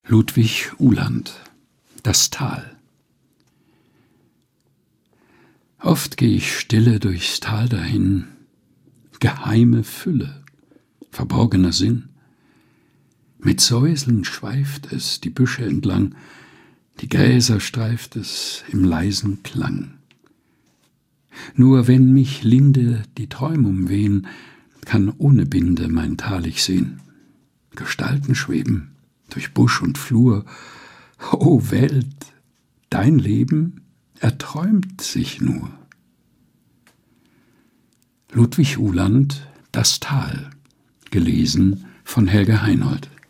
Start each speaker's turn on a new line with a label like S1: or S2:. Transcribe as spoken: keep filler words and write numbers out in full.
S1: Ludwig Uhland: Das Tal. Oft geh ich stille durchs Tal dahin, geheime Fülle, verborgener Sinn. Mit Säuseln schweift es die Büsche entlang, die Gräser streift es im leisen Klang. Nur wenn mich Linde die Träum umwehen, kann ohne Binde mein Tal ich sehn. Gestalten schweben durch Busch und Flur. O Welt, dein Leben erträumt sich nur. Ludwig Uhland: Das Tal. Gelesen von Helga Heinold.